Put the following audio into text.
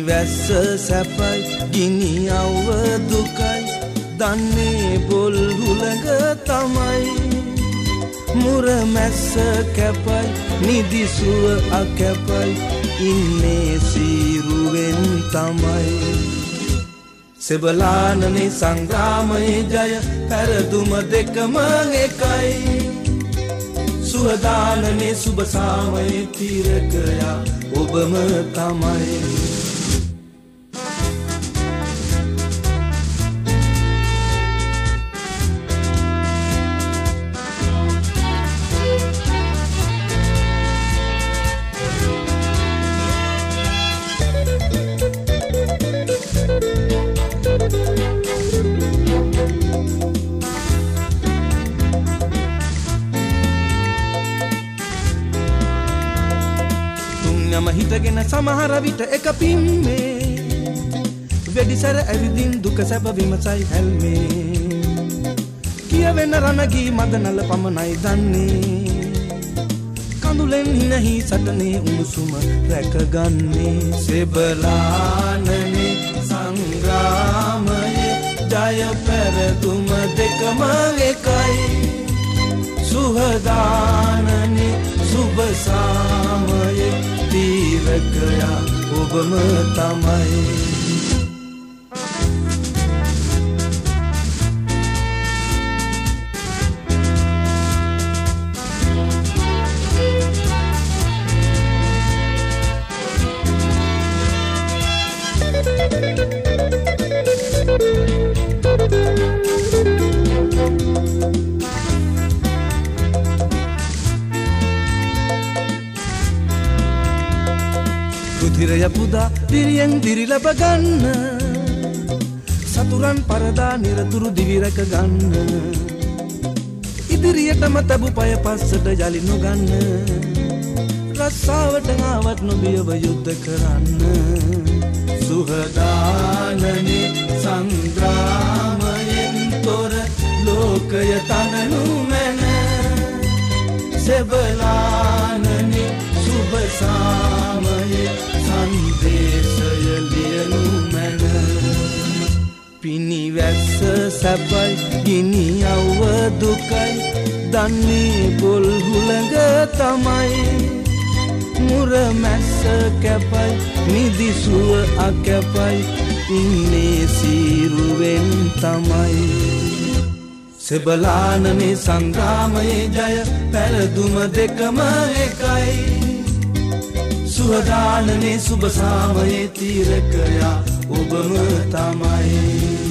වැස්ස සැපයි ගිනි අවව දුකයි දන්නේ බොල් හුලඟ තමයි මුර මැස්ස කැපයි නිදිසුව අකැපයි ඉන්නේ සීරුවෙන් තමයි සෙබලානනේ සංග්‍රාමයේ ජය පැරදුම දෙකම එකයි සුවදානනේ සුබ සාමයේ තීරකයා ඔබම තමයි හිතගෙන සමහර විට එක පිම්මේ වෙඩිසර ඇවිදින් දුක සැප විමසයි හැල්මේ කියවෙන රණගී මදනල පමණයි දන්නේ කඳුලෙන් හිනහි සටනේ උණුසුම රැකගන්නේ සෙබලානනේ සංග්‍රාමයේ ජය පැරදුම දෙකම එකයි සුහදානනේ සුබ සාමයේ තීරකයා ඔබම තමයි රුධිරය පුදා දිරියෙන් දිරි ලැබ ගන්න සතුරන් පරදා නිරතුරු දිවි රැක ගන්න ඉදිරියටම තබු පය පස්සට යලි නොගන්න රස්සාවට ආවත් නොබියව යුද්ධ කරන්න සුහදානනේ සංග්‍රාමයෙන් තොර ලෝකය තනනු මැන සෙබලානනේ සුබ සාමයේ සංදේශය ලියනු මැන පිනිවැස්ස සැපයි ගිනි අවව දුකයි දන්නේ බොල් හුලඟ තමයි මුර මැස්ස කැපයි නිදිසුව අකැපයි ඉන්නේ සීරුවෙන් තමයි සෙබලානනේ සංග්‍රාමයේ ජය පැරදුම දෙකම එකයි සුවදානනේ සුබ සාමයේ තීරකයා ඔබම තමයි